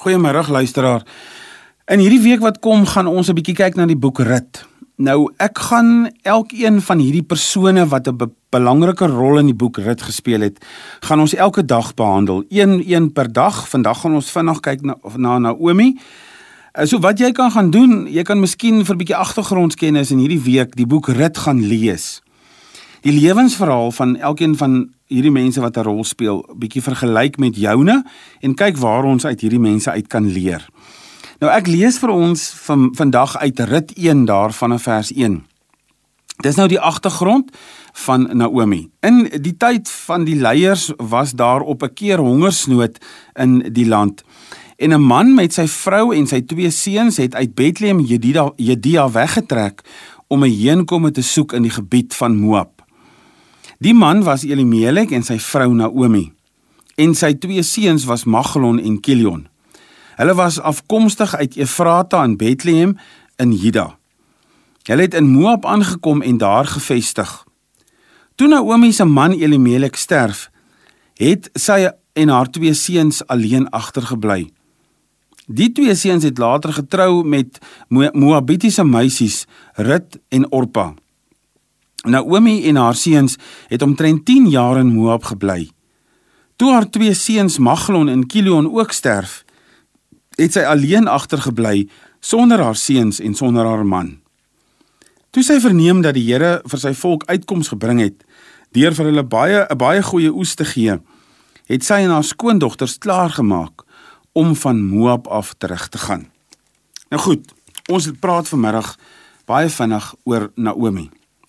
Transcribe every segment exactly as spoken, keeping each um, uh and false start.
Goeiemiddag luisteraar. In hierdie week wat kom gaan ons 'n bietjie kyk na die boek Rut. Nou ek gaan elkeen van hierdie persone wat 'n be belangrike rol in die boek Rut gespeel het, gaan ons elke dag behandel, een een per dag. Vandag gaan ons vinnig kyk na, na Naomi. So wat jy kan gaan doen, jy kan miskien vir 'n bietjie agtergrondkennis in hierdie week die boek Rut gaan lees. Die lewensverhaal van elkeen van hierdie mense wat 'n rol speel, bietjie vergelyk met joune en kyk waar ons uit hierdie mense uit kan leer. Nou ek lees vir ons van, vandag uit Rut een daar vanaf vers een. Dis nou die agtergrond van Naomi. In die tyd van die leiers was daar op 'n keer hongersnood in die land. En 'n man met sy vrou en sy twee seuns het uit Bethlehem Judea, Judea weggetrek om 'n heenkome te soek in die gebied van Moab. Die man was Elimelek en sy vrou Naomi. En sy twee seuns was Maglon en Kilion. Hulle was afkomstig uit Efrata in Bethlehem in Juda. Hulle het in Moab aangekom en daar gevestig. Toe Naomi se man Elimelek sterf, het sy en haar twee seuns alleen agtergebly. Die twee seuns het later getrou met Moabitiese meisies, Rut en Orpa. Naomi en haar seuns het omtrent tien jaar in Moab gebly. Toe haar twee seuns Maglon en Kilion ook sterf, het sy alleen agtergebly sonder haar seuns en sonder haar man. Toe sy verneem dat die Here vir sy volk uitkoms gebring het, deur vir hulle baie 'n baie goeie oes te gee, het sy en haar skoondogters klaargemaak om van Moab af terug te gaan. Nou goed, ons praat vanmiddag baie vinnig oor Naomi.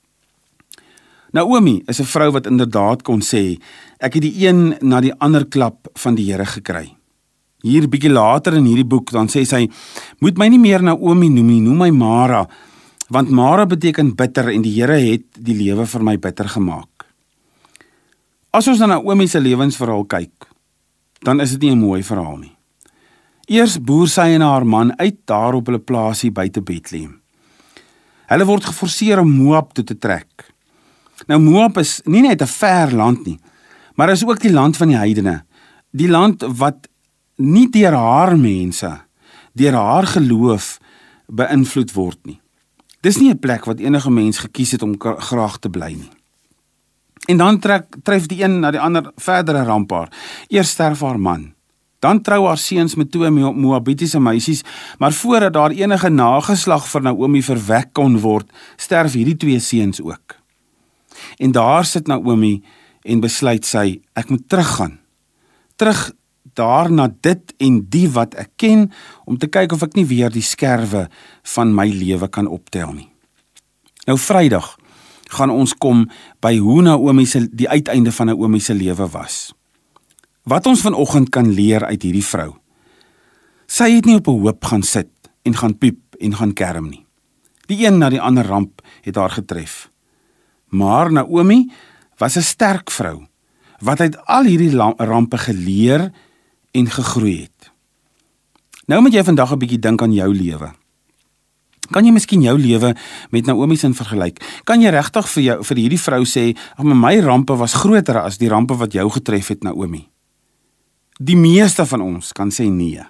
Naomi is 'n vrou wat inderdaad kon sê, ek het die een na die ander klap van die Here gekry. Hier bietjie later in hierdie boek, dan sê sy, moet my nie meer Naomi noem nie, noem my Mara, want Mara beteken bitter en die Here het die lewe vir my bitter gemaak. As ons na Naomi se lewensverhaal kyk, dan is dit nie 'n mooi verhaal nie. Eers boer sy en haar man uit daar op hulle plaasie buite Bethlehem. Hulle word geforseer om Moab toe te trek. Nou Moab is nie net 'n ver land nie, maar is ook die land van die heidene, die land wat nie deur haar mense, deur haar geloof beïnvloed word nie. Dis nie 'n plek wat enige mens gekies het om graag te bly nie. En dan trek, tref die een na die ander verdere rampaar. Eers sterf haar man, dan trou haar seuns met twee Moabitiese meisies, maar voordat daar enige nageslag vir Naomi verwek kon word, sterf hierdie twee seuns ook. En daar sit Naomi en besluit sy, ek moet teruggaan. Terug daar na dit en die wat ek ken, om te kyk of ek nie weer die skerwe van my lewe kan optel nie. Nou Vrydag gaan ons kom by hoe Naomi se, die uiteinde van Naomi se lewe was. Wat ons vanoggend kan leer uit hierdie vrou. Sy het nie op 'n hoop gaan sit en gaan piep en gaan kerm nie. Die een na die ander ramp het haar getref. Maar Naomi was 'n sterk vrou, wat uit al hierdie rampe geleer en gegroei het. Nou moet jy vandag 'n bietjie dink aan jou lewe. Kan jy miskien jou lewe met Naomi se vergelyk? Kan jy regtig vir jou vir hierdie vrou sê, ag my rampe was groter as die rampe wat jou getref het, Naomi? Die meeste van ons kan sê nee.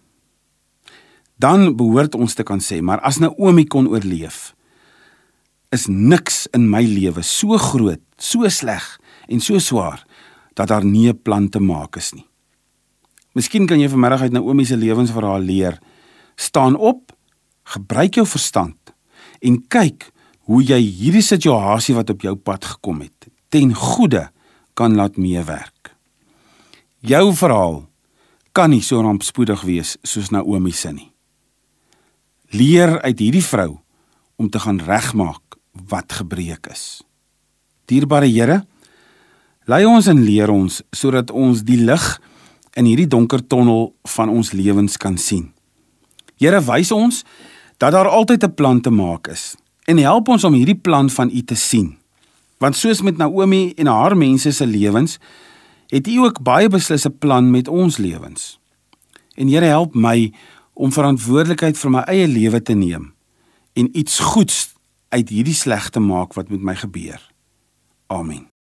Dan behoort ons te kan sê, maar as Naomi kon oorleef, is niks in my lewe so groot, so sleg en so swaar, dat daar nie 'n plan te maak is nie. Miskien kan jy vanmiddag uit Naomi se lewensverhaal leer, staan op, gebruik jou verstand, en kyk hoe jy hierdie situasie wat op jou pad gekom het, ten goeie kan laat meewerk. Jou verhaal kan nie so rampspoedig wees soos Naomi se nie. Leer uit hierdie vrou om te gaan regmaak wat gebreek is. Dierbare Here, lei ons en leer ons, sodat ons die lig in hierdie donker tonnel van ons lewens kan sien. Here, wys ons dat daar altyd 'n plan te maak is, en help ons om hierdie plan van U te sien. Want soos met Naomi en haar mense se lewens, het U ook baie beslis 'n plan met ons lewens. En Here, help my om verantwoordelikheid vir my eie lewe te neem, en iets goeds uit hierdie sleg te maak wat met my gebeur. Amen.